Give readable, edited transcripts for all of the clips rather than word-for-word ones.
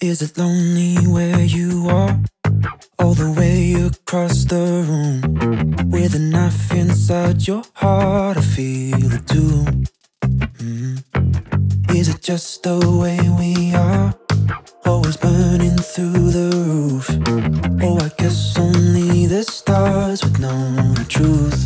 Is it lonely where you are? All the way across the room, with a knife inside your heart, I feel it too. Is it just the way we are? Always burning through the roof. Oh, I guess only the stars would know the truth.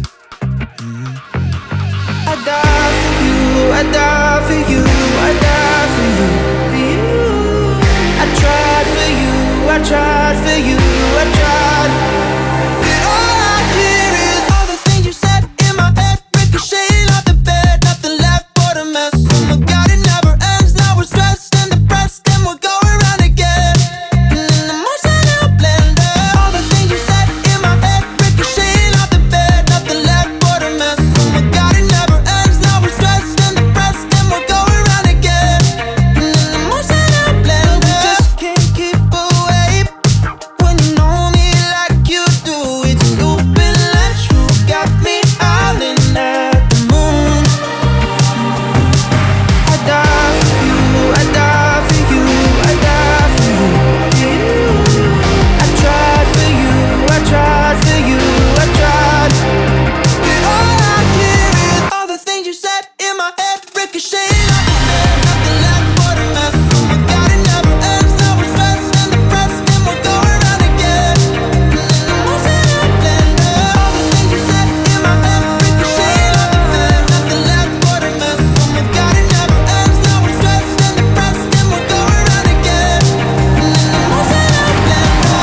I die for you, I die for you, I die for you, for you. I tried for you, I tried for you, I tried. But all I hear is all the things you said in my head, ricocheting off the bed, nothing left but a mess. Oh my God, it never ends. Now we're stressed and depressed, and we're going round again in an emotional blender. All the things you said in my head, ricocheting off the bed, nothing left but a mess. Oh my God, it never ends. Now we're stressed and depressed, and we're going round again in an emotional blender. We just can't keep away when you know me like you do. It's stupid like you got me howling at the moon. I die for you, I die for you, I die for you, you. I tried for you, I tried for you, I tried. But all I hear is all the things you said in my head, ricocheting off the bed, nothing left but a mess. Oh my God, it never ends. Now we're stressed and depressed, and we're going round again in an emotional blender. All the things you said in my head, ricocheting off the bed, nothing left but a mess. Oh my God, it never ends. Now we're stressed and depressed, and we're going round again in an emotional blender.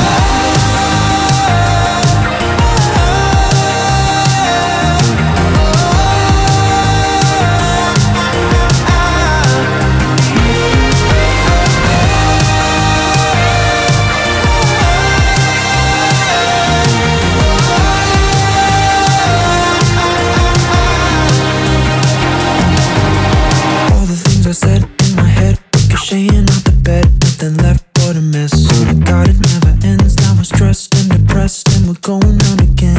All the things I said in my head, ricocheting off the bed, nothing left but a mess. Oh my God, it never ends. Now we're stressed and depressed, and we're going round again.